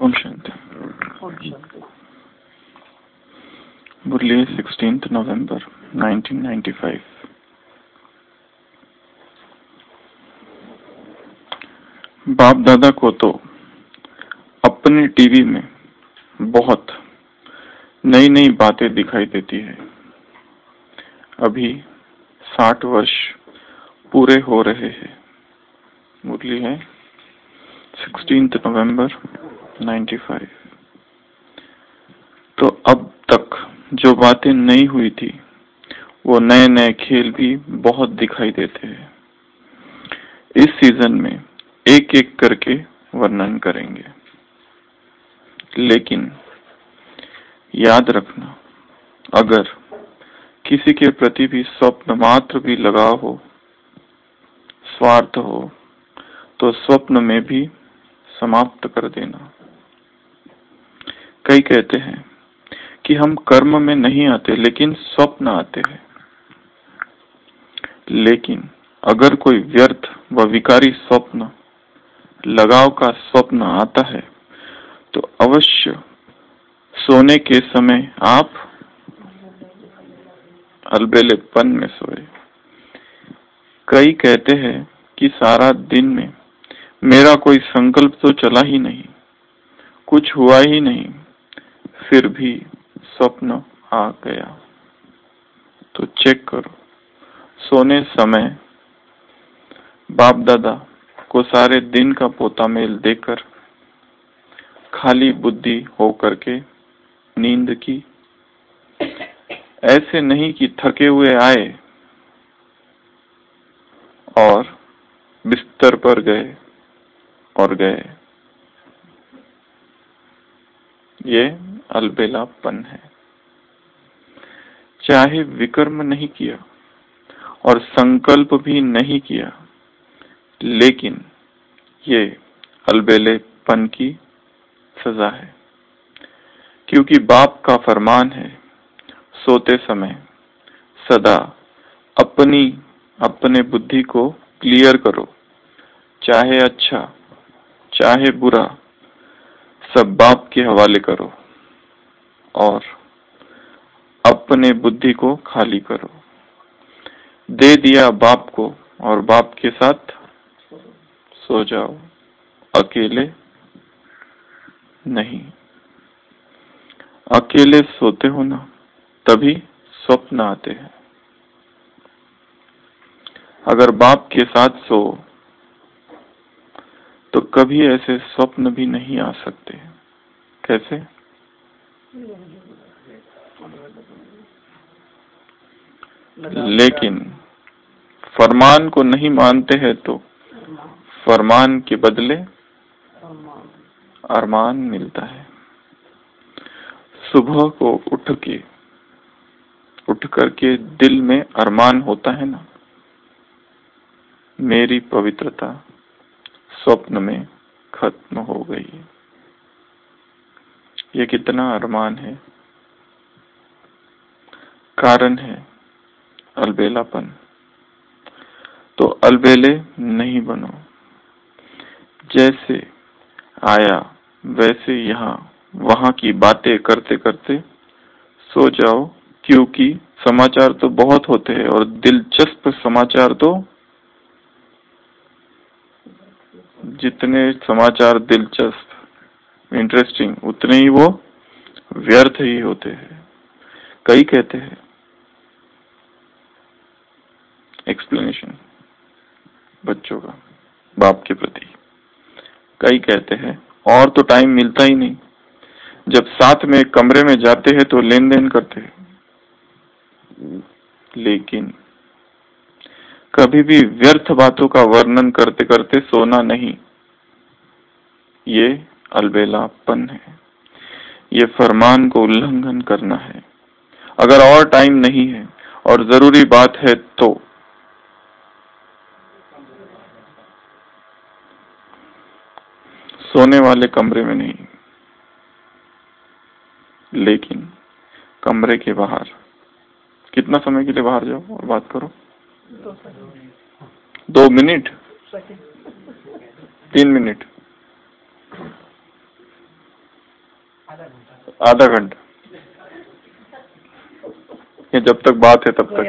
ओम शांति। मुरली 16 नवंबर 1995। बाप दादा को तो अपने टीवी में बहुत नई नई बातें दिखाई देती है। अभी 60 वर्ष पूरे हो रहे हैं। मुरली है 16 नवंबर 95। तो अब तक जो बातें नहीं हुई थी वो नए नए खेल भी बहुत दिखाई देते हैं। इस सीजन में एक एक करके वर्णन करेंगे, लेकिन याद रखना, अगर किसी के प्रति भी स्वप्न मात्र भी लगाव हो, स्वार्थ हो, तो स्वप्न में भी समाप्त कर देना। कई कहते हैं कि हम कर्म में नहीं आते लेकिन स्वप्न आते हैं। लेकिन अगर कोई व्यर्थ व विकारी स्वप्न, लगाव का स्वप्न आता है तो अवश्य सोने के समय आप अलबेलेपन में सोए। कई कहते हैं कि सारा दिन में मेरा कोई संकल्प तो चला ही नहीं, कुछ हुआ ही नहीं, फिर भी स्वप्न आ गया। तो चेक करो, सोने समय बाप दादा को सारे दिन का पोता मेल देकर खाली बुद्धि होकर के नींद की। ऐसे नहीं कि थके हुए आए और बिस्तर पर गए और गए। ये अलबेलापन है। चाहे विकर्म नहीं किया और संकल्प भी नहीं किया, लेकिन ये अलबेलेपन की सजा है। क्योंकि बाप का फरमान है, सोते समय सदा अपने बुद्धि को क्लियर करो, चाहे अच्छा चाहे बुरा, सब बाप के हवाले करो और अपने बुद्धि को खाली करो। दे दिया बाप को और बाप के साथ सो जाओ, अकेले नहीं। अकेले सोते हो ना, तभी स्वप्न आते हैं। अगर बाप के साथ सो तो कभी ऐसे स्वप्न भी नहीं आ सकते। कैसे? लेकिन फरमान को नहीं मानते हैं तो फरमान के बदले अरमान मिलता है। सुबह को उठ करके दिल में अरमान होता है ना, मेरी पवित्रता स्वप्न में खत्म हो गई। ये कितना अरमान है। कारण है अलबेलापन। तो अलबेले नहीं बनो। जैसे आया वैसे यहाँ वहाँ की बातें करते करते सो जाओ। क्योंकि समाचार तो बहुत होते हैं और दिलचस्प समाचार तो, जितने समाचार दिलचस्प इंटरेस्टिंग उतने ही वो व्यर्थ ही होते हैं। कई कहते हैं एक्सप्लेनेशन बच्चों का बाप के प्रति, कई कहते हैं और तो टाइम मिलता ही नहीं, जब साथ में कमरे में जाते हैं तो लेन देन करते हैं। लेकिन कभी भी व्यर्थ बातों का वर्णन करते करते सोना नहीं। ये अलबेलापन है। ये फरमान को उल्लंघन करना है। अगर और टाइम नहीं है और जरूरी बात है तो सोने वाले कमरे में नहीं, लेकिन कमरे के बाहर कितना समय के लिए बाहर जाओ और बात करो। 2 मिनट, 3 मिनट, आधा घंटा, ये जब तक बात है तब तक।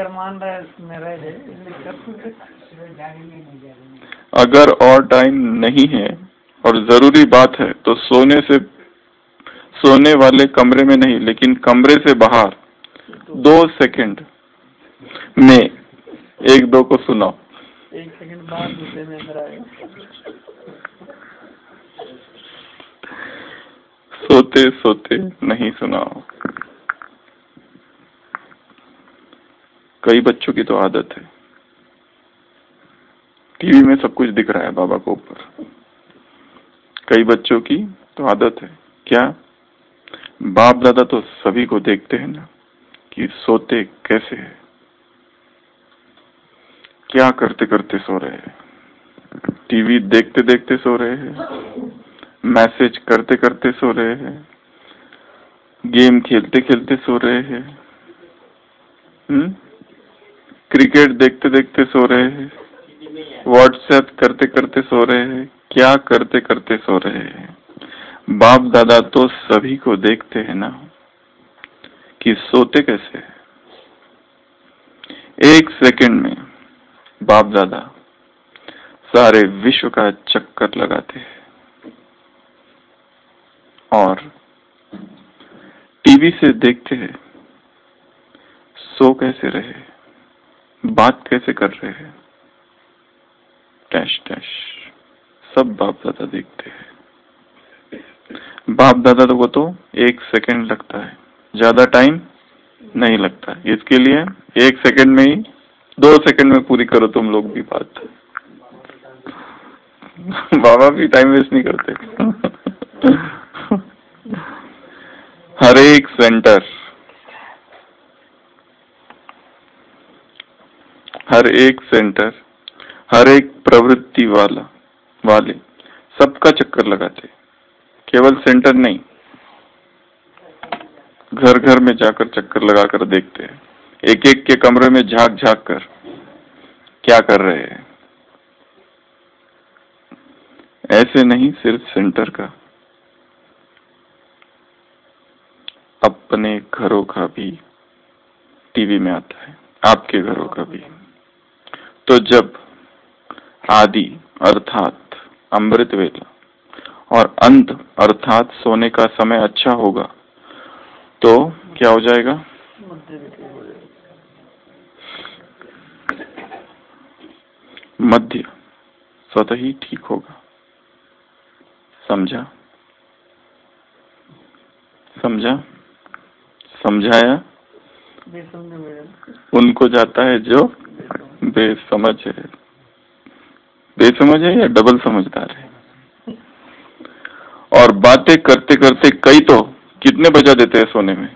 अगर और टाइम नहीं है और जरूरी बात है तो सोने वाले कमरे में नहीं, लेकिन कमरे से बाहर 2 सेकंड में 1-2 को सुनाओ। 1 सेकंड बाद दूसरे में अंदर आएगा। सोते सोते नहीं सुनाओ। कई बच्चों की तो आदत है, टीवी में सब कुछ दिख रहा है बाबा को ऊपर। कई बच्चों की तो आदत है क्या, बाप दादा तो सभी को देखते हैं ना कि सोते कैसे है, क्या करते करते सो रहे हैं, टीवी देखते देखते सो रहे हैं, मैसेज करते करते सो रहे हैं, गेम खेलते खेलते सो रहे हैं, क्रिकेट देखते देखते सो रहे हैं, व्हाट्सएप करते करते सो रहे हैं, क्या करते करते सो रहे हैं। बाप दादा तो सभी को देखते हैं ना कि सोते कैसे है। 1 सेकंड में बाप दादा सारे विश्व का चक्कर लगाते हैं और टीवी से देखते हैं सो कैसे रहे, बात कैसे कर रहे हैं, टैश टैश सब बाप दादा देखते हैं। बाप दादा को तो 1 सेकंड लगता है, ज्यादा टाइम नहीं लगता। इसके लिए 1 सेकंड में ही 2 सेकंड में पूरी करो तुम लोग भी बात। बाबा भी टाइम वेस्ट नहीं करते। हर एक सेंटर, हर एक प्रवृत्ति वाले सबका चक्कर लगाते, केवल सेंटर नहीं, घर घर में जाकर चक्कर लगाकर देखते हैं, एक एक के कमरे में झांक झांक कर क्या कर रहे हैं। ऐसे नहीं सिर्फ सेंटर का, अपने घरों का भी टीवी में आता है, आपके घरों का भी। तो जब आदि अर्थात अमृत वेला और अंत अर्थात सोने का समय अच्छा होगा तो क्या हो जाएगा, मध्य स्वतः ही ठीक होगा। समझा? समझाया? उनको जाता है जो बेसमझ है। बेसमझ है या डबल समझदार है। और बातें करते करते कई तो कितने बजा देते हैं सोने में,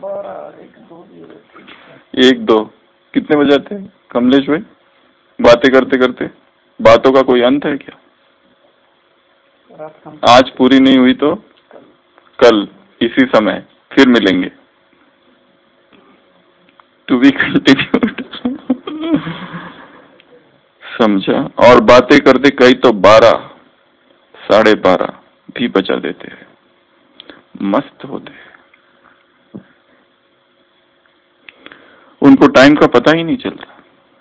1-2 कितने बजाते हैं कमलेश भाई, बातें करते करते। बातों का कोई अंत है क्या? आज पूरी नहीं हुई तो कल इसी समय फिर मिलेंगे। To be continued. समझा? और बातें करते कई तो 12, 12:30 भी बजा देते हैं, मस्त होते हैं। उनको टाइम का पता ही नहीं चलता,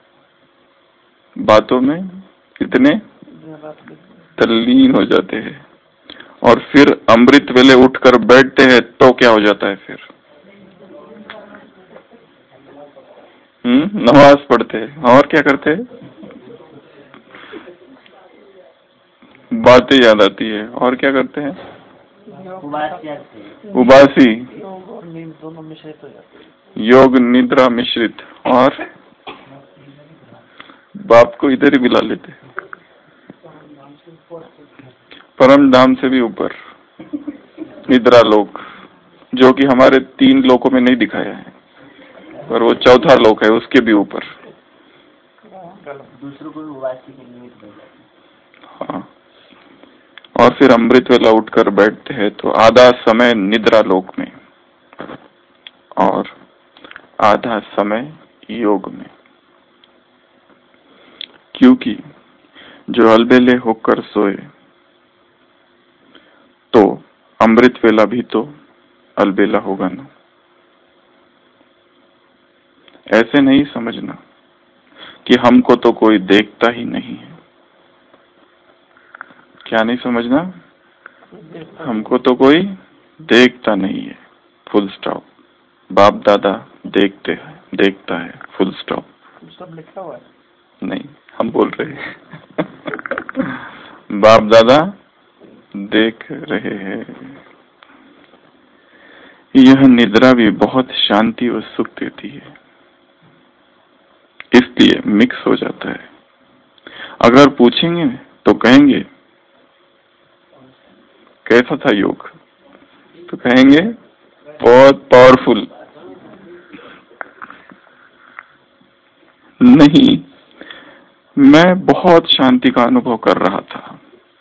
बातों में कितने तल्लीन हो जाते हैं। और फिर अमृत वेले उठकर बैठते हैं तो क्या हो जाता है फिर, नमाज पढ़ते हैं और क्या करते हैं, बातें याद आती है और क्या करते हैं, उबासी, योग निद्रा मिश्रित, और बाप को इधर ही बुला लेते, परम धाम से भी ऊपर निद्रा लोक, जो कि हमारे 3 लोकों में नहीं दिखाया है, पर वो 4था लोक है, उसके भी ऊपर। दूसरों को हाँ। और फिर अमृत वेला उठकर बैठते हैं तो आधा समय निद्रा लोक में और आधा समय योग में, क्योंकि जो अलबेले होकर सोए तो अमृत वेला भी तो अलबेला होगा ना। ऐसे नहीं समझना कि हमको तो कोई देखता ही नहीं है। क्या नहीं समझना? हमको तो कोई देखता नहीं है, फुल स्टॉप। बाप दादा देखता है, फुल स्टॉप। सब लिखा हुआ है? नहीं, हम बोल रहे हैं बाप दादा देख रहे हैं। यह निद्रा भी बहुत शांति और सुख देती है, इसलिए मिक्स हो जाता है। अगर पूछेंगे तो कहेंगे कैसा था योग, तो कहेंगे बहुत पावरफुल। नहीं, मैं बहुत शांति का अनुभव कर रहा था।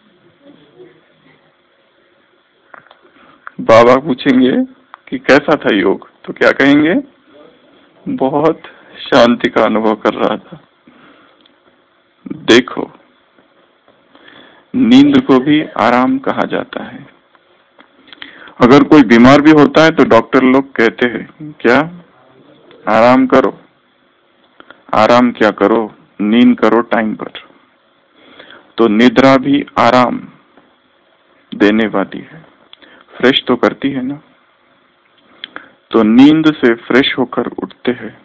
बाबा पूछेंगे कि कैसा था योग, तो क्या कहेंगे? बहुत शांति का अनुभव कर रहा था। देखो, नींद को भी आराम कहा जाता है। अगर कोई बीमार भी होता है तो डॉक्टर लोग कहते हैं क्या? आराम करो। आराम क्या करो? नींद करो टाइम पर। तो निद्रा भी आराम देने वाली है, फ्रेश तो करती है ना। तो नींद से फ्रेश होकर उठते हैं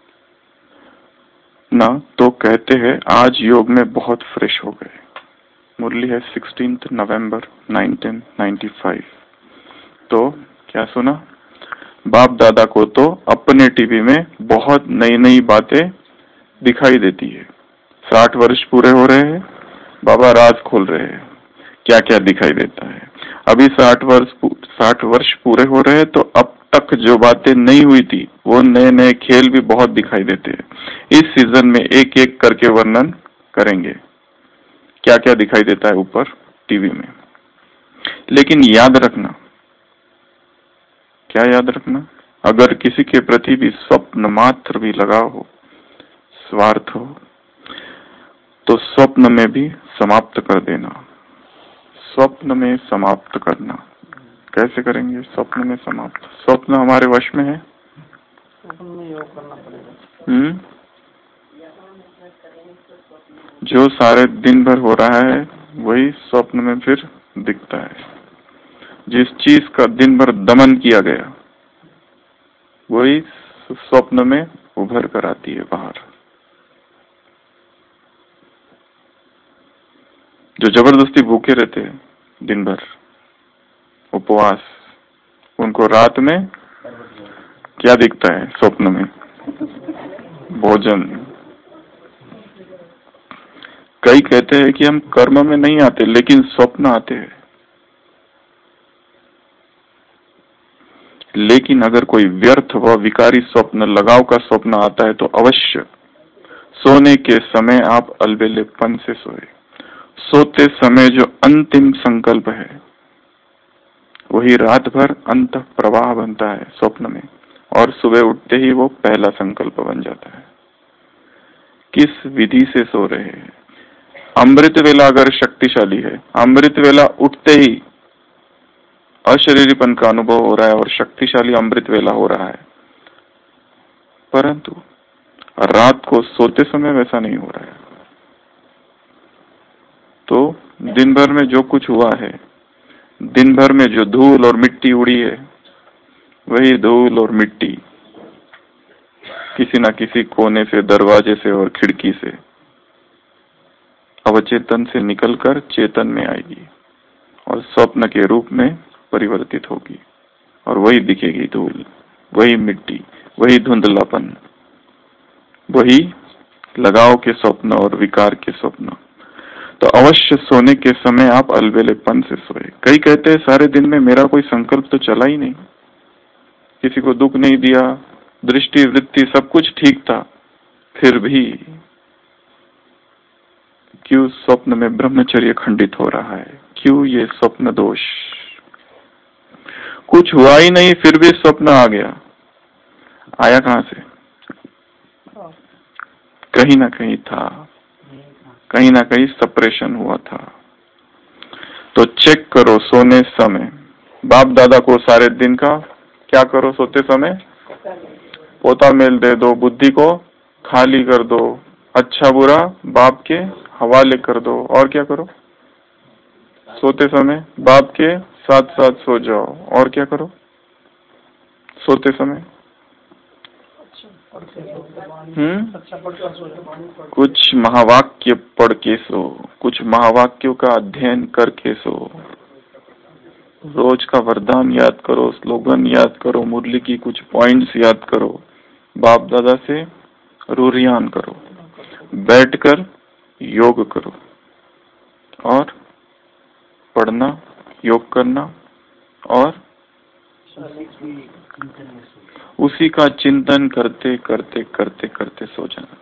ना, तो कहते हैं आज योग में बहुत फ्रेश हो गए। मुरली है 16 नवंबर 1995। तो क्या सुना? बाप दादा को तो अपने टीवी में बहुत नई नई बातें दिखाई देती है। 60 वर्ष पूरे हो रहे हैं, बाबा राज खोल रहे हैं, क्या क्या दिखाई देता है। अभी 60 वर्ष पूरे हो रहे हैं, तो अब तक जो बातें नहीं हुई थी वो नए नए खेल भी बहुत दिखाई देते हैं। इस सीजन में एक एक करके वर्णन करेंगे क्या क्या दिखाई देता है ऊपर टीवी में। लेकिन याद रखना, क्या याद रखना? अगर किसी के प्रति भी स्वप्न मात्र भी लगा हो, स्वार्थ हो, तो स्वप्न में भी समाप्त कर देना। स्वप्न में समाप्त करना कैसे करेंगे? स्वप्न में समाप्त, स्वप्न हमारे वश में है। स्वप्न में योग करना पड़ेगा। जो सारे दिन भर हो रहा है वही स्वप्न में फिर दिखता है। जिस चीज का दिन भर दमन किया गया वही स्वप्न में उभर कर आती है बाहर। जो जबरदस्ती भूखे रहते हैं दिन भर, उपवास, उनको रात में क्या दिखता है? स्वप्न में भोजन। कई कहते हैं कि हम कर्म में नहीं आते, लेकिन स्वप्न आते हैं। लेकिन अगर कोई व्यर्थ व विकारी स्वप्न, लगाव का स्वप्न आता है तो अवश्य सोने के समय आप अलबेलेपन से सोए। सोते समय जो अंतिम संकल्प है वही रात भर अंत प्रवाह बनता है स्वप्न में, और सुबह उठते ही वो पहला संकल्प बन जाता है। किस विधि से सो रहे हैं? अमृत वेला अगर शक्तिशाली है, अमृत वेला उठते ही अशरीरीपन का अनुभव हो रहा है और शक्तिशाली अमृत वेला हो रहा है, परंतु रात को सोते समय वैसा नहीं हो रहा है। तो दिन भर में जो कुछ हुआ है, दिन भर में जो धूल और मिट्टी उड़ी है, वही धूल और मिट्टी किसी न किसी कोने से, दरवाजे से और खिड़की से अवचेतन से निकलकर चेतन में आएगी और स्वप्न के रूप में परिवर्तित होगी, और वही दिखेगी धूल, वही मिट्टी, वही धुंधलापन, वही लगाव के स्वप्न और विकार के स्वप्न। तो अवश्य सोने के समय आप अलबेलेपन से सोए। कई कहते हैं सारे दिन में मेरा कोई संकल्प तो चला ही नहीं, किसी को दुख नहीं दिया, दृष्टि वृत्ति सब कुछ ठीक था, फिर भी क्यों स्वप्न में ब्रह्मचर्य खंडित हो रहा है? क्यों ये स्वप्न दोष? कुछ हुआ ही नहीं फिर भी स्वप्न आ गया। आया कहां से? कहीं ना कहीं था, कहीं ना कहीं सेपरेशन हुआ था। तो चेक करो सोने समय बाप दादा को सारे दिन का क्या करो सोते समय? पोता मेल दे दो, बुद्धि को खाली कर दो, अच्छा बुरा बाप के हवाले कर दो। और क्या करो? सोते समय बाप के साथ साथ सो जाओ। और क्या करो सोते समय? कुछ महावाक्य पढ़ के सो, कुछ महावाक्यों का अध्ययन करके सो, रोज का वरदान याद करो, स्लोगन याद करो, मुरली की कुछ पॉइंट्स याद करो, बाप दादा से रूरियान करो, बैठकर योग करो और पढ़ना, योग करना और उसी का चिंतन करते करते करते करते सो जाना।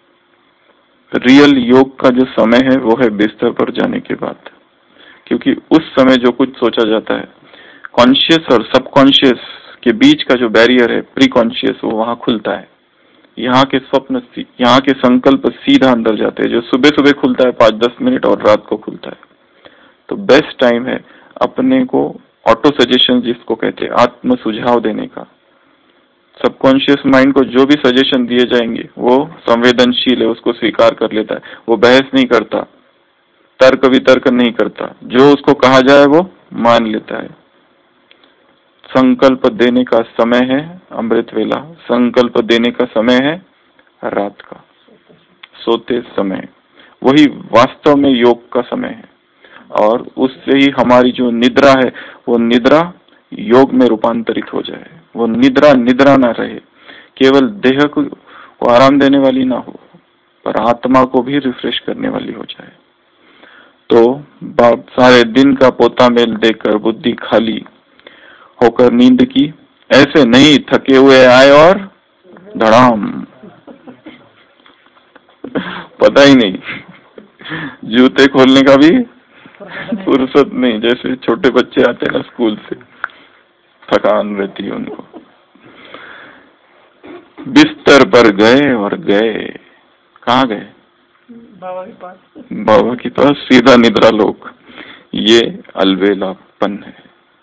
रियल योग का जो समय है वो है बिस्तर पर जाने के बाद, क्योंकि उस समय जो कुछ सोचा जाता है, कॉन्शियस और सबकॉन्शियस के बीच का जो बैरियर है, प्री कॉन्शियस, वो वहां खुलता है। यहाँ के स्वप्न, यहाँ के संकल्प सीधा अंदर जाते हैं, जो सुबह सुबह खुलता है 5-10 मिनट और रात को खुलता है। तो बेस्ट टाइम है अपने को ऑटो सजेशन जिसको कहते हैं, आत्म सुझाव देने का। सबकॉन्शियस माइंड को जो भी सजेशन दिए जाएंगे वो संवेदनशील है, उसको स्वीकार कर लेता है, वो बहस नहीं करता, तर्क वितर्क नहीं करता, जो उसको कहा जाए वो मान लेता है। संकल्प देने का समय है अमृत वेला, संकल्प देने का समय है रात का, सोते समय। वही वास्तव में योग का समय है और उससे ही हमारी जो निद्रा है वो निद्रा योग में रूपांतरित हो जाए। वो निद्रा निद्रा ना रहे, केवल देह को आराम देने वाली ना हो, पर आत्मा को भी रिफ्रेश करने वाली हो जाए। तो बाप सारे दिन का पोता मेल देकर बुद्धि खाली होकर नींद की, ऐसे नहीं थके हुए आए और धड़ाम, पता ही नहीं, जूते खोलने का भी फुर्सत नहीं। जैसे छोटे बच्चे आते हैं ना स्कूल से, थकान रहती है उनको, बिस्तर पर गए और गए। कहाँ गए? बाबा के पास। बाबा के पास, सीधा निद्रा लोक। ये अलबेलापन है,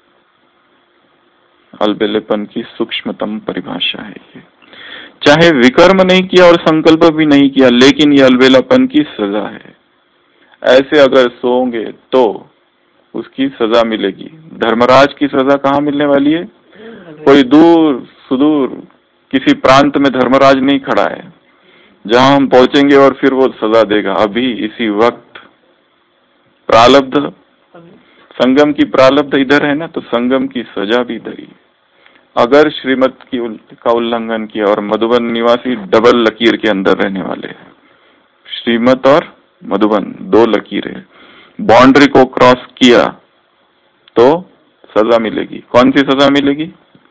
अलबेलेपन की सूक्ष्मतम परिभाषा है ये। चाहे विकर्म नहीं किया और संकल्प भी नहीं किया, लेकिन ये अलबेलापन की सजा है। ऐसे अगर सोओगे तो उसकी सजा मिलेगी। धर्मराज की सजा कहाँ मिलने वाली है? कोई दूर सुदूर किसी प्रांत में धर्मराज नहीं खड़ा है जहां हम पहुंचेंगे और फिर वो सजा देगा। अभी इसी वक्त प्रालब्ध, संगम की प्रालब्ध इधर है ना, तो संगम की सजा भी इधर ही। अगर श्रीमत का उल्लंघन किया, और मधुबन निवासी डबल लकीर के अंदर रहने वाले हैं, श्रीमत और मधुबन 2 लकीर है, बाउंड्री को क्रॉस किया तो सजा मिलेगी। कौन सी सजा मिलेगी?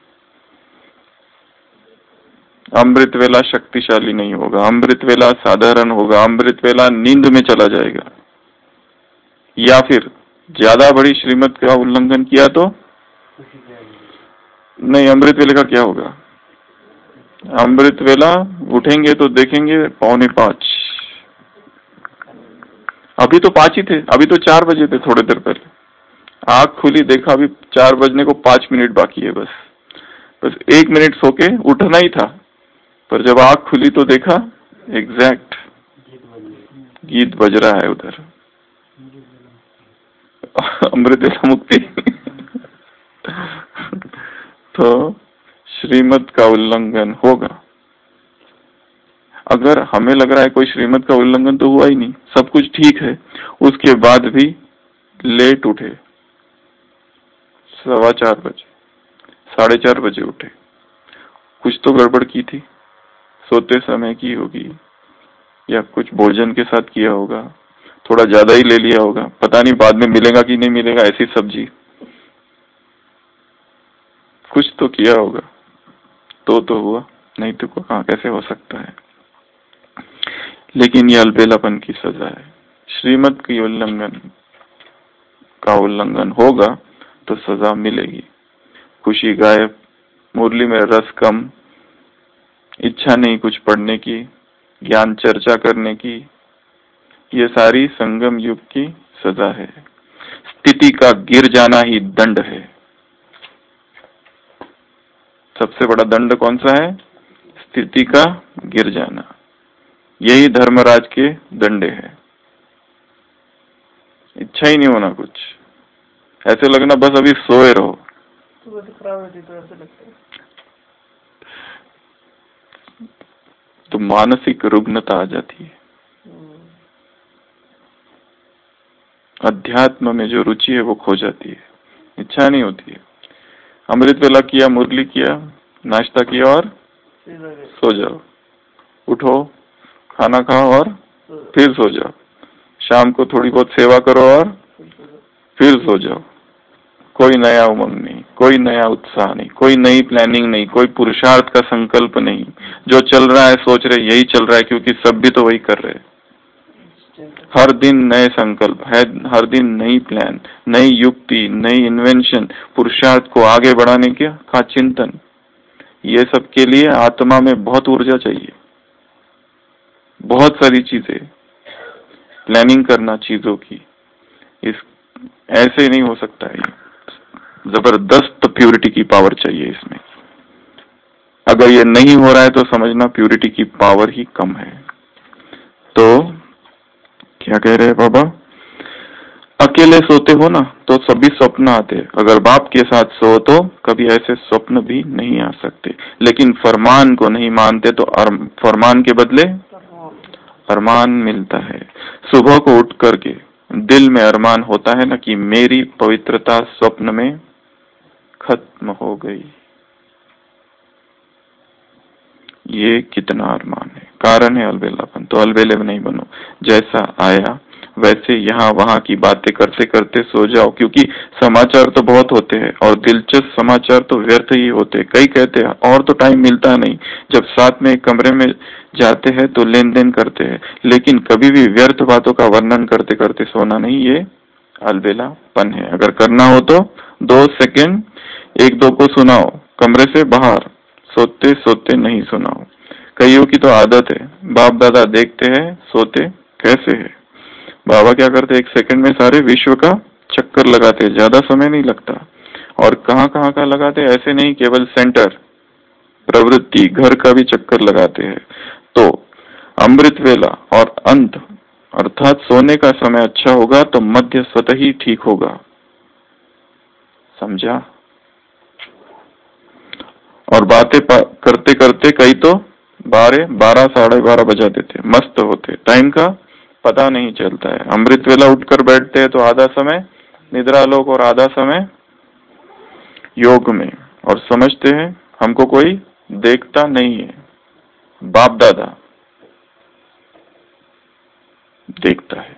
अमृत वेला शक्तिशाली नहीं होगा, अमृत वेला साधारण होगा, अमृत वेला नींद में चला जाएगा। या फिर ज्यादा बड़ी श्रीमत का उल्लंघन किया तो नहीं, अमृत वेले का क्या होगा? अमृत वेला उठेंगे तो देखेंगे 4:45, अभी तो 5 ही थे, अभी तो 4 बजे थे थोड़ी देर पहले। आंख खुली, देखा अभी 4 बजने को 5 मिनट बाकी है, बस 1 मिनट सो के उठना ही था, पर जब आंख खुली तो देखा एग्जैक्ट गीत बज रहा है उधर, अमृत वेला मुक्ति। तो श्रीमत का उल्लंघन होगा। अगर हमें लग रहा है कोई श्रीमत का उल्लंघन तो हुआ ही नहीं, सब कुछ ठीक है, उसके बाद भी लेट उठे, 4:15 बजे, 4:30 बजे उठे, कुछ तो गड़बड़ की थी, सोते समय की होगी या कुछ भोजन के साथ किया होगा, थोड़ा ज्यादा ही ले लिया होगा, पता नहीं बाद में मिलेगा कि नहीं मिलेगा, ऐसी सब्जी कुछ तो किया होगा, तो हुआ, नहीं तो कहाँ कैसे हो सकता है। लेकिन ये अलबेलापन की सजा है। श्रीमत की उल्लंघन होगा तो सजा मिलेगी। खुशी गायब, मुरली में रस कम, इच्छा नहीं कुछ पढ़ने की, ज्ञान चर्चा करने की, ये सारी संगम युग की सजा है। स्थिति का गिर जाना ही दंड है। सबसे बड़ा दंड कौन सा है? स्थिति का गिर जाना। यही धर्मराज के दंडे है। इच्छा ही नहीं होना कुछ, ऐसे लगना बस अभी सोए रहो। तो खराब होती तो ऐसे लगता है। तो मानसिक रुग्णता आ जाती है। अध्यात्म में जो रुचि है वो खो जाती है, इच्छा नहीं होती है। अमृत वेला किया, मुरली किया, नाश्ता किया और सो जाओ, उठो, खाना खाओ और फिर सो जाओ, शाम को थोड़ी बहुत सेवा करो और फिर सो जाओ। कोई नया उमंग नहीं, कोई नया उत्साह नहीं, कोई नई प्लानिंग नहीं, कोई पुरुषार्थ का संकल्प नहीं। जो चल रहा है सोच रहे यही चल रहा है, क्योंकि सब भी तो वही कर रहे हैं। हर दिन नए संकल्प है, हर दिन नई प्लान, नई युक्ति, नई इन्वेंशन, पुरुषार्थ को आगे बढ़ाने का चिंतन। ये सब के लिए आत्मा में बहुत ऊर्जा चाहिए, बहुत सारी चीजें प्लानिंग करना चीजों की। इस ऐसे नहीं हो सकता है। जबरदस्त प्यूरिटी की पावर चाहिए इसमें। अगर ये नहीं हो रहा है तो समझना प्यूरिटी की पावर ही कम है। तो क्या कह रहे हैं बाबा? अकेले सोते हो ना तो सभी स्वप्न आते हैं। अगर बाप के साथ सो तो कभी ऐसे स्वप्न भी नहीं आ सकते। लेकिन फरमान को नहीं मानते तो फरमान के बदले अरमान मिलता है। सुबह को उठ करके दिल में अरमान होता है ना कि मेरी पवित्रता स्वप्न में खत्म हो गई। ये कितना अरमान है। कारण है अलबेलापन। तो अलबेले में नहीं बनो। जैसा आया वैसे यहाँ वहाँ की बातें करते करते सो जाओ, क्योंकि समाचार तो बहुत होते हैं और दिलचस्प समाचार तो व्यर्थ ही होते हैं। कई कहते हैं और तो टाइम मिलता नहीं। जब साथ में एक कमरे में जाते हैं तो लेन देन करते हैं, लेकिन कभी भी व्यर्थ बातों का वर्णन करते करते सोना नहीं। ये अलबेलापन है। अगर करना हो तो 2 सेकंड एक दो को सुनाओ कमरे से बाहर, सोते सोते नहीं सुनाओ। कईयों की तो आदत है, बाप दादा देखते हैं सोते कैसे है। बाबा क्या करते, 1 सेकंड में सारे विश्व का चक्कर लगाते, ज्यादा समय नहीं लगता। और कहाँ कहाँ का लगाते, ऐसे नहीं केवल सेंटर, प्रवृत्ति, घर का भी चक्कर लगाते हैं। तो अमृत वेला और अंत अर्थात सोने का समय अच्छा होगा तो मध्य स्वतः ही ठीक होगा। समझा? और बातें करते करते कई तो 12 साढ़े 12 बजा देते, मस्त होते, टाइम का पता नहीं चलता है। अमृत वेला उठकर बैठते हैं तो आधा समय निद्रा लोक और आधा समय योग में, और समझते हैं हमको कोई देखता नहीं है। बाप दादा देखता है।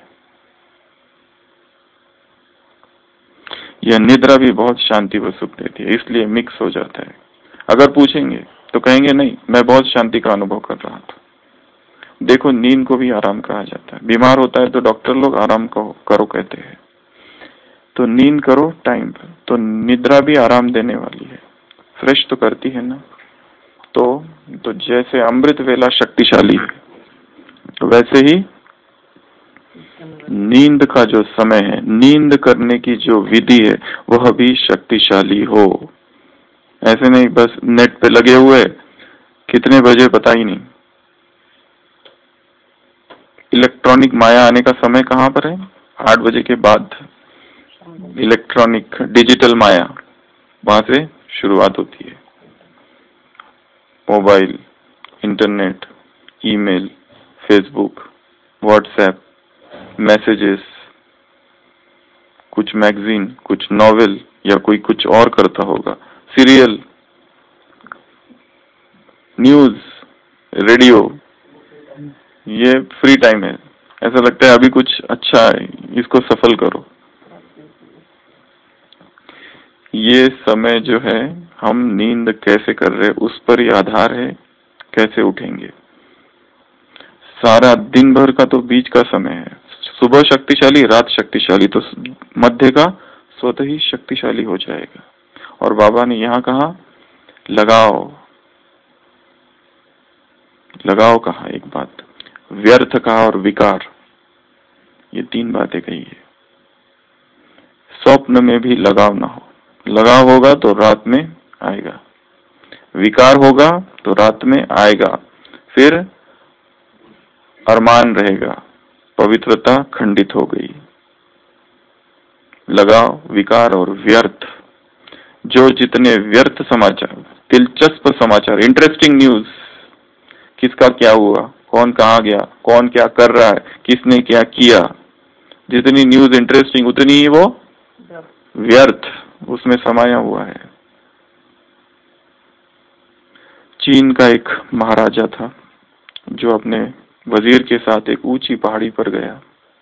यह निद्रा भी बहुत शांति व सुख देती है, इसलिए मिक्स हो जाता है। अगर पूछेंगे तो कहेंगे नहीं, मैं बहुत शांति का अनुभव कर रहा था। देखो नींद को भी आराम कहा जाता है। बीमार होता है तो डॉक्टर लोग आराम करो कहते हैं। तो नींद करो टाइम पर। तो निद्रा भी आराम देने वाली है, फ्रेश तो करती है ना। तो जैसे अमृत वेला शक्तिशाली है, तो वैसे ही नींद का जो समय है, नींद करने की जो विधि है, वह भी शक्तिशाली हो। ऐसे नहीं बस नेट पे लगे हुए कितने बजे पता ही नहीं। इलेक्ट्रॉनिक माया आने का समय कहाँ पर है? 8 बजे के बाद। इलेक्ट्रॉनिक डिजिटल माया वहां से शुरुआत होती है। Mobile, internet, email, Facebook, WhatsApp, messages, कुछ मैगजीन, कुछ नॉवेल, या कोई कुछ और करता होगा, सीरियल, न्यूज, रेडियो, ये फ्री टाइम है। ऐसा लगता है अभी कुछ अच्छा है, इसको सफल करो। ये समय जो है हम नींद कैसे कर रहे उस पर ही आधार है कैसे उठेंगे। सारा दिन भर का तो बीच का समय है। सुबह शक्तिशाली, रात शक्तिशाली, तो मध्य का स्वतः ही शक्तिशाली हो जाएगा। और बाबा ने यहाँ कहा लगाओ, लगाओ कहा एक बात, व्यर्थ कहा और विकार, ये 3 बातें कही है। स्वप्न में भी लगाव ना हो। लगाव होगा तो रात में आएगा। विकार होगा तो रात में आएगा, फिर अरमान रहेगा, पवित्रता खंडित हो गई। लगाव, विकार और व्यर्थ, जो जितने व्यर्थ समाचार, दिलचस्प समाचार, इंटरेस्टिंग न्यूज, किसका क्या हुआ, कौन कहाँ गया, कौन क्या कर रहा है, किसने क्या किया, जितनी न्यूज इंटरेस्टिंग उतनी ही वो व्यर्थ उसमें समाया हुआ है। चीन का एक महाराजा था जो अपने वजीर के साथ एक ऊंची पहाड़ी पर गया,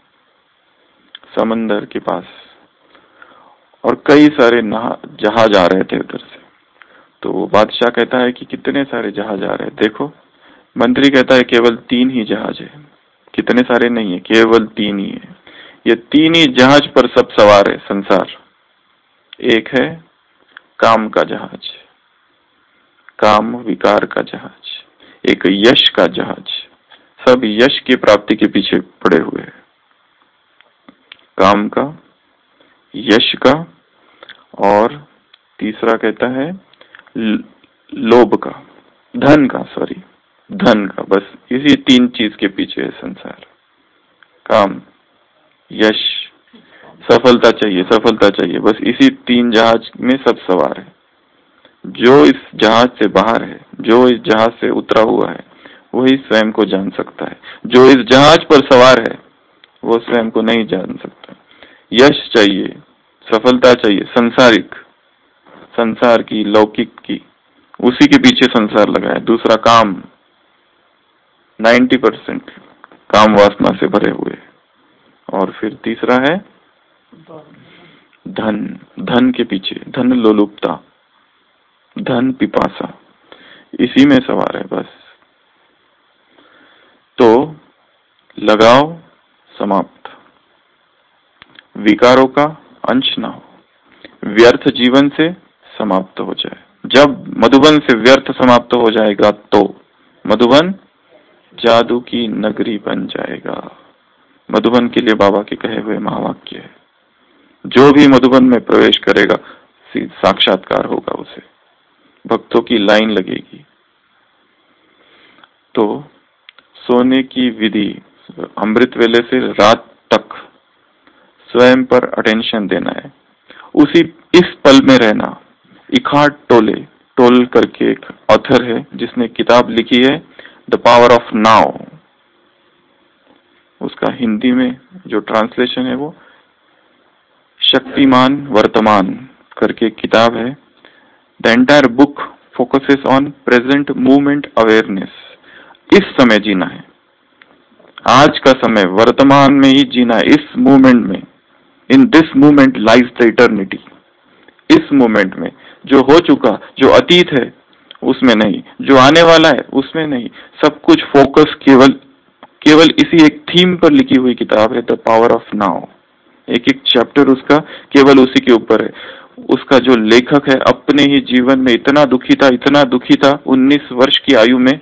समंदर के पास, और कई सारे जहाज आ रहे थे उधर से। तो वो बादशाह कहता है कि कितने सारे जहाज आ रहे हैं। देखो, मंत्री कहता है केवल 3 ही जहाज है। कितने सारे नहीं है, केवल 3 ही है। ये 3 ही जहाज पर सब सवार है संसार। एक है काम का जहाज, काम विकार का जहाज, एक यश का जहाज, सब यश की प्राप्ति के पीछे पड़े हुए हैं। काम का, यश का, और तीसरा कहता है लोभ का, धन का, सॉरी धन का। बस इसी 3 चीज के पीछे है संसार। काम, यश, सफलता चाहिए, सफलता चाहिए, बस इसी 3 जहाज में सब सवार है। जो इस जहाज से बाहर है, जो इस जहाज से उतरा हुआ है, वही स्वयं को जान सकता है। जो इस जहाज पर सवार है वो स्वयं को नहीं जान सकता। यश चाहिए, सफलता चाहिए, सांसारिक, संसार की, लौकिक की, उसी के पीछे संसार लगा है। दूसरा काम, 90% काम वासना से भरे हुए। और फिर तीसरा है धन, धन के पीछे, धन लोलुपता, धन पिपासा, इसी में सवार है बस। तो लगाव समाप्त, विकारों का अंश ना हो, व्यर्थ जीवन से समाप्त हो जाए। जब मधुबन से व्यर्थ समाप्त हो जाएगा तो मधुबन जादू की नगरी बन जाएगा। मधुबन के लिए बाबा के कहे हुए महावाक्य है। जो भी मधुबन में प्रवेश करेगा साक्षात्कार होगा, उसे भक्तों की लाइन लगेगी। तो सोने की विधि, अमृत वेले से रात तक स्वयं पर अटेंशन देना है, उसी इस पल में रहना। इखार्ड टोले, टोल करके एक ऑथर है जिसने किताब लिखी है द पावर ऑफ नाउ। उसका हिंदी में जो ट्रांसलेशन है वो शक्तिमान वर्तमान करके किताब है। The entire book focuses on present movement awareness. इस समय जीना है, आज का समय, वर्तमान में ही जीना है, इस मूवमेंट में। In this movement lies the eternity. इस मोमेंट में जो हो चुका, जो अतीत है उसमें नहीं, जो आने वाला है उसमें नहीं, सब कुछ फोकस केवल इसी एक थीम पर लिखी हुई किताब है द पावर ऑफ नाउ। एक एक चैप्टर उसका केवल उसी के ऊपर है। उसका जो लेखक है अपने ही जीवन में इतना दुखी था, इतना दुखी था 19 वर्ष की आयु में,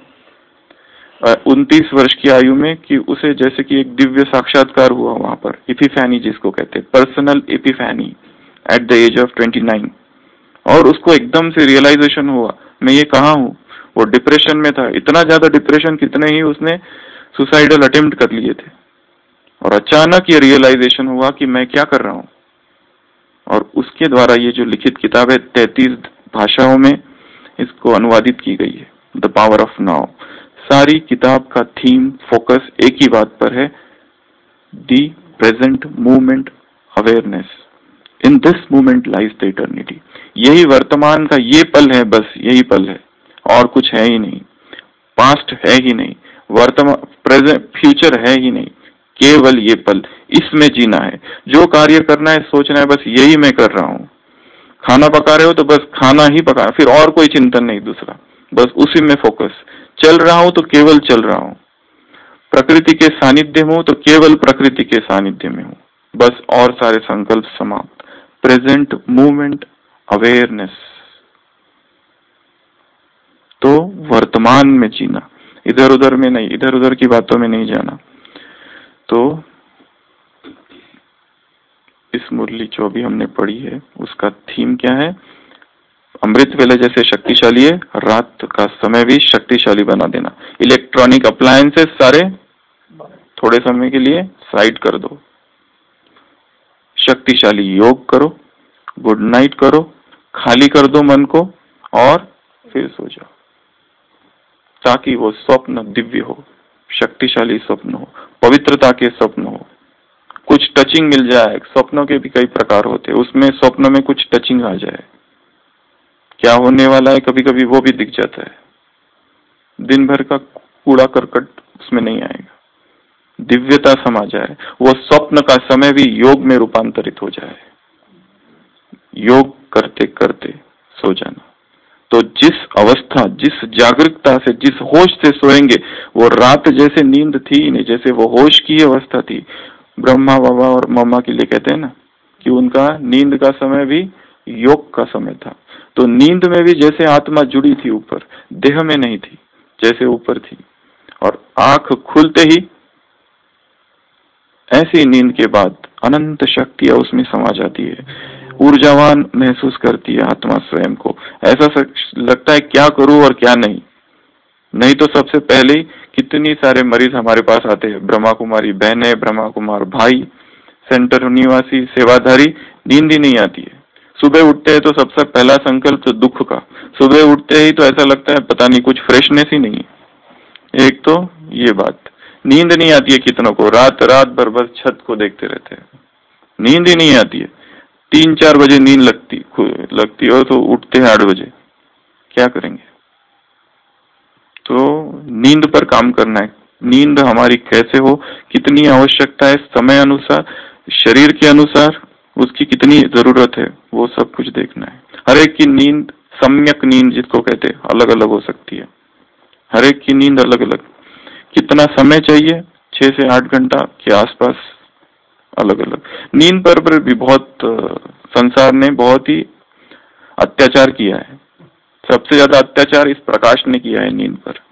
29 वर्ष की आयु में, कि उसे जैसे कि एक दिव्य साक्षात्कार हुआ वहां पर, एपिफैनी जिसको कहते हैं, personal epiphany at the age of 29। और उसको एकदम से रियलाइजेशन हुआ मैं ये कहाँ हूँ। वो डिप्रेशन में था, इतना ज्यादा डिप्रेशन कितने ही उसने सुसाइडल अटेम्प्ट कर लिए थे, और अचानक ये रियलाइजेशन हुआ कि मैं क्या कर रहा हूँ। और उसके द्वारा ये जो लिखित किताब है 33 भाषाओं में इसको अनुवादित की गई है, द पावर ऑफ नाउ। सारी किताब का थीम, फोकस एक ही बात पर है, the present movement awareness. In this movement lies the eternity. यही वर्तमान का ये पल है, बस यही पल है, और कुछ है ही नहीं। पास्ट है ही नहीं, वर्तमान, प्रेजेंट, फ्यूचर है ही नहीं, केवल ये पल, इसमें जीना है। जो कार्य करना है, सोचना है, बस यही मैं कर रहा हूँ। खाना पका रहे हो तो बस खाना ही पका, फिर और कोई चिंतन नहीं दूसरा, बस उसी में फोकस। चल रहा हूं तो केवल चल रहा हूं, प्रकृति के सानिध्य में हूं तो केवल प्रकृति के सानिध्य में हूं, बस, और सारे संकल्प समाप्त। Present movement awareness. तो वर्तमान में जीना, इधर उधर में नहीं, इधर उधर की बातों में नहीं जाना। तो इस मुरली जो भी हमने पढ़ी है उसका थीम क्या है? अमृत वेला जैसे शक्तिशाली है, रात का समय भी शक्तिशाली बना देना। इलेक्ट्रॉनिक अप्लायंसेस सारे थोड़े समय के लिए साइड कर दो। शक्तिशाली योग करो, गुड नाइट करो, खाली कर दो मन को और फिर सो जाओ, ताकि वो स्वप्न दिव्य हो, शक्तिशाली स्वप्न हो, पवित्रता के स्वप्न हो, कुछ टचिंग मिल जाए। स्वप्नों के भी कई प्रकार होते हैं, उसमें स्वप्न में कुछ टचिंग आ जाए, क्या होने वाला है कभी कभी वो भी दिख जाता है। दिन भर का कूड़ा करकट उसमें नहीं आएगा, दिव्यता समा जाए, वो स्वप्न का समय भी योग में रूपांतरित हो जाए। योग करते करते सो जाना, तो जिस अवस्था, जिस जागरूकता से, जिस होश से सोएंगे, वो रात जैसे नींद थी नहीं, जैसे वो होश की अवस्था थी। ब्रह्मा बाबा और मम्मा के लिए कहते हैं ना कि उनका नींद का समय भी योग का समय था। तो नींद में भी जैसे आत्मा जुड़ी थी ऊपर, देह में नहीं थी, जैसे ऊपर थी, और आंख खुलते ही ऐसी नींद के बाद अनंत शक्तियां उसमें समा जाती है, ऊर्जावान महसूस करती है आत्मा स्वयं को। ऐसा लगता है क्या करूं और क्या नहीं। नहीं तो सबसे पहले ही कितनी सारे मरीज हमारे पास आते हैं, ब्रह्मा कुमारी बहनें, ब्रह्मा कुमार भाई, सेंटर निवासी, सेवाधारी, नींद ही नहीं आती है। सुबह उठते हैं तो सबसे पहला संकल्प तो दुख का, सुबह उठते ही तो ऐसा लगता है पता नहीं कुछ फ्रेशनेस ही नहीं है। एक तो ये बात, नींद नहीं आती है कितनों को, रात रात भर बस छत को देखते रहते हैं, नींद ही नहीं आती है। 3-4 बजे नींद लगती हो तो उठते हैं 8 बजे, क्या करेंगे। तो नींद पर काम करना है। नींद हमारी कैसे हो, कितनी आवश्यकता है, समय अनुसार, शरीर के अनुसार उसकी कितनी जरूरत है, वो सब कुछ देखना है। हर एक की नींद, सम्यक नींद जिसको कहते हैं, अलग अलग हो सकती है। हर एक की नींद अलग अलग, कितना समय चाहिए, 6 से 8 घंटा के आसपास, अलग अलग। नींद पर भी बहुत संसार ने बहुत ही अत्याचार किया है। सबसे ज्यादा अत्याचार इस प्रकाश ने किया है नींद पर।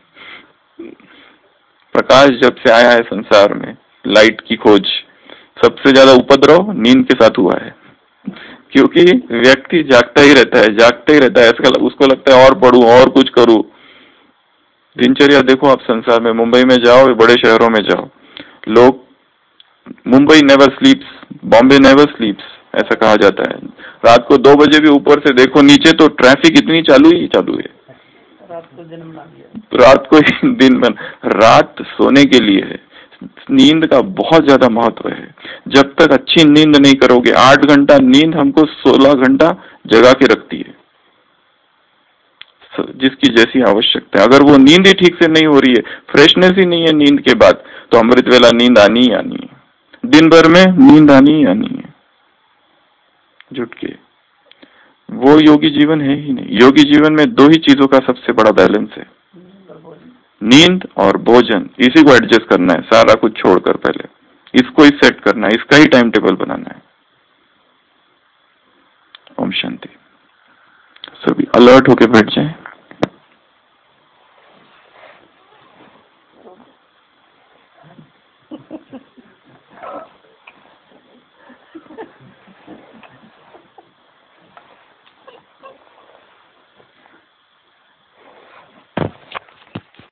प्रकाश जब से आया है संसार में, लाइट की खोज, सबसे ज्यादा उपद्रव नींद के साथ हुआ है। क्योंकि व्यक्ति जागता ही रहता है, जागता ही रहता है, ऐसा उसको लगता है और पढ़ूं और कुछ करूं। दिनचर्या देखो आप संसार में, मुंबई में जाओ, बड़े शहरों में जाओ, लोग, Mumbai never sleeps, Bombay never sleeps, ऐसा कहा जाता है। रात को 2 बजे भी ऊपर से देखो नीचे तो ट्रैफिक इतनी चालू है। रात को जन्म ना लिया, रात को दिन में, रात सोने के लिए है। नींद का बहुत ज्यादा महत्व है। जब तक अच्छी नींद नहीं करोगे, 8 घंटा नींद हमको 16 घंटा जगा के रखती है, जिसकी जैसी आवश्यकता है। अगर वो नींद ही ठीक से नहीं हो रही है, फ्रेशनेस ही नहीं है नींद के बाद, तो अमृत वेला नींद आनी ही आनी है, दिन भर में नींद आनी ही आनी है जुट के। वो योगी जीवन है ही नहीं। योगी जीवन में 2 ही चीजों का सबसे बड़ा बैलेंस है, नींद और भोजन। इसी को एडजस्ट करना है, सारा कुछ छोड़कर पहले इसको ही सेट करना है, इसका ही टाइम टेबल बनाना है। ओम शांति। सभी अलर्ट होके बैठ जाएं।